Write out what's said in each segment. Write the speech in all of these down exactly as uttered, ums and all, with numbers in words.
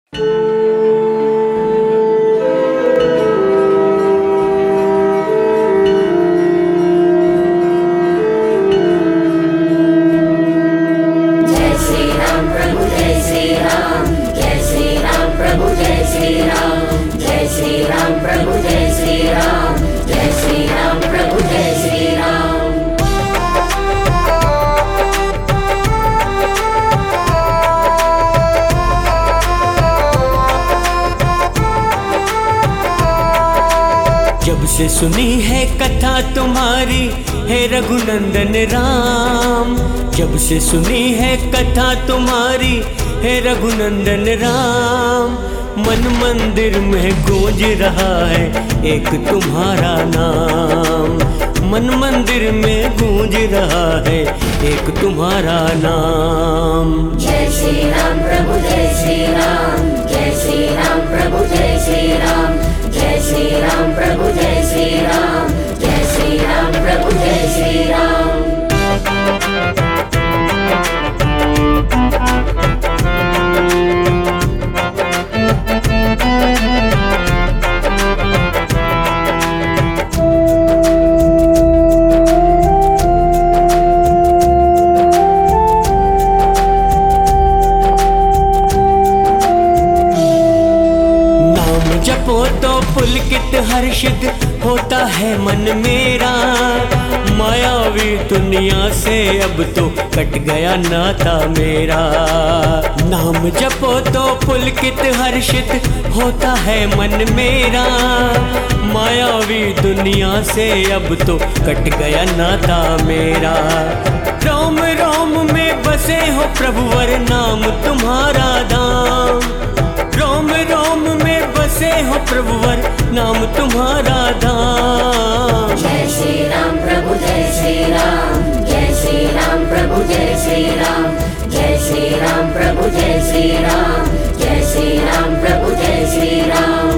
जब से सुनी है कथा तुम्हारी हे रघुनंदन राम, जब से सुनी है कथा तुम्हारी हे रघुनंदन राम, मन मंदिर में गूंज रहा है एक तुम्हारा नाम, मन मंदिर में गूंज रहा है एक तुम्हारा नाम। जय श्री राम प्रभु जय श्री राम, जय श्री राम प्रभु जय श्री राम, जय श्री राम प्रभु जय श्री राम, जय श्री राम प्रभु जय श्री राम। जपो तो पुलकित हर्षित होता है मन मेरा, मायावी दुनिया से अब तो कट गया नाता मेरा। नाम जपो तो पुलकित हर्षित होता है मन मेरा, मायावी दुनिया से अब तो कट गया नाता मेरा। रोम रोम में बसे हो प्रभुवर नाम तुम्हारा धाम, रोम रोम में बसे हो प्रभुवर नाम तुम्हारा धाम। जय श्री राम प्रभु जय श्री राम, जय श्री राम प्रभु जय श्री राम, जय श्री राम प्रभु जय श्री राम, जय श्री राम प्रभु जय श्री राम।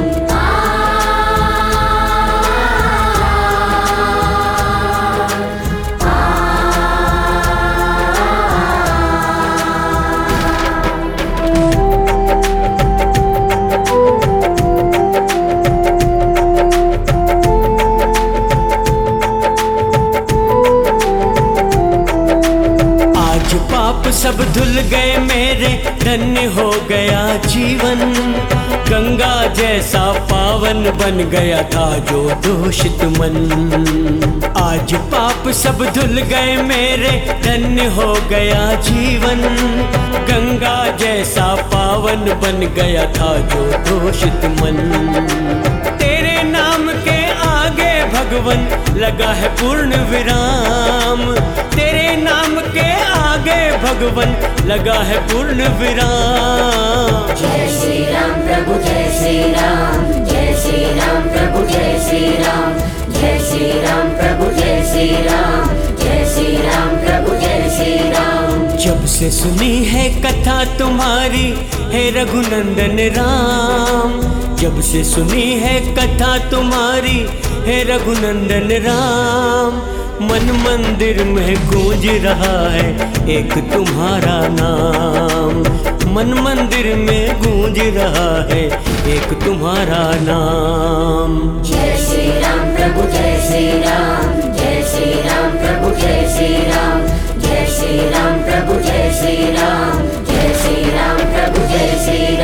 सब धुल गए मेरे, धन्य हो गया जीवन, गंगा जैसा पावन बन गया था जो दूषित मन। आज पाप सब धुल गए मेरे, धन्य हो गया जीवन, गंगा जैसा पावन बन गया था जो दूषित मन। तेरे नाम के आगे भगवन लगा है पूर्ण विराम, तेरे नाम के आगे भगवन लगा है पूर्ण विराम। जय श्री राम प्रभु जय श्री राम, जय श्री राम प्रभु जय श्री राम, जय श्री राम प्रभु जय श्री राम, जय श्री राम प्रभु जय श्री राम। जब से सुनी है कथा तुम्हारी हे रघुनंदन राम, जब से सुनी है कथा तुम्हारी हे रघुनंदन राम, मन मंदिर में गूंज रहा है एक तुम्हारा नाम, मन मंदिर में गूंज रहा है एक तुम्हारा नाम। जय श्री राम प्रभु जय श्री राम, जय श्री राम प्रभु जय श्री राम, जय श्री राम प्रभु जय श्री राम, जय श्री राम प्रभु जय श्री राम।